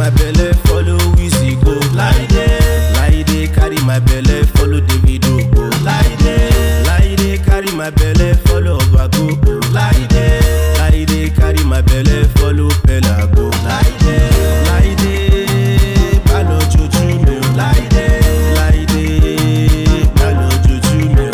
my belly, follow Wizzy go. Laide, carry my belly, follow Davido go. Laide, carry my belly, follow Obago go. Laide, carry my belly, follow Pella go. Laide, palo chuchu me. Laide, palo chuchu me.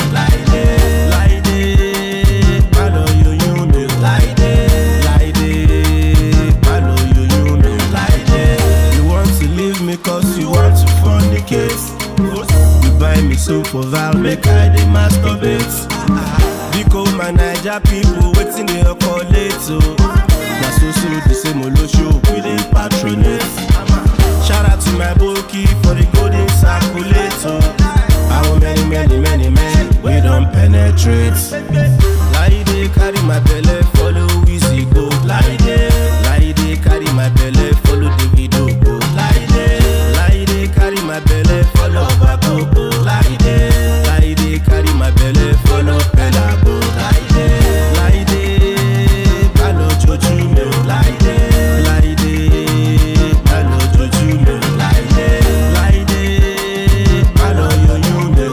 Laide, palo yo me. Laide, palo yo me. You want to leave me cause you want to fornicate. You buy me soap for Val, make I dey masturbate. Because my Naija people waiting they call late so. Na so the same olosho we dey patronate. Shout out to my Boki for the golden circulator. How many men we don't penetrate. Laide carry my belly, follow Wizzy go. Laide carry my belly, follow Davido go. Laide carry my belly, follow Obago go. Laide carry my belly, follow Pella go. Laide, palo chuchu me. Laide, palo chuchu me. Laide, palo yo me.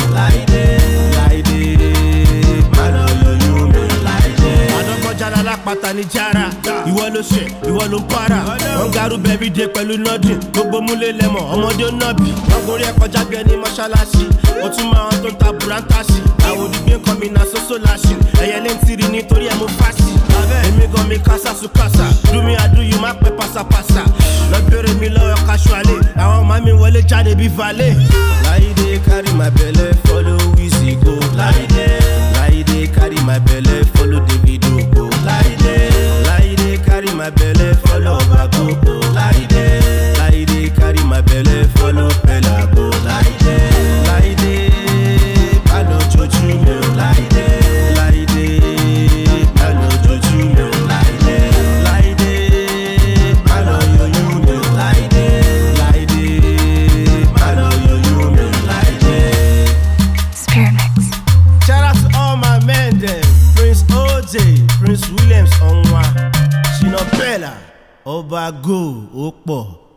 Laide, palo yo me. Adọ́kọjá lálápàtà ní jára. Ìwọ ló ṣe, ìwọ ló ń para. Wọ́n garú bẹ̀rí dé pẹ̀lú nọ́dún. Gbogbo múlé lẹ́mọ̀, ọmọdé ó nọ́bì. Wọ́n gorí ẹ̀ kọjá bí ẹni mọ́ṣáláṣí. Ó tún máa ń tó ń ta bùrántàṣì. Àwọn òdìgbé kan mi na sósó láṣì. Ẹyẹ lé ń tiri nítorí ẹ̀ mú fásì. Èmi gan mi kásá sùkásà. Do me I do you má pẹ́ pásápásá. Lọ bèrè mi lọ́wọ́ casually. Àwọn ọmọ mi wọlé jáde bí valet. Laide carry my belly, follow Wizzy go. Laide carry my belly, follow Davido go. Laide carry my belly, follow Obago go. Laide carry my belly, follow Pella go. Laide, palo chuchu me. Laide, palo chuchu me. Laide, palo yo me. Laide, palo yo me. Spirit Mix. Shout out to all my men then. Prince OJ, Prince Williams Onwa, Shina Pella, Obago, Okpo.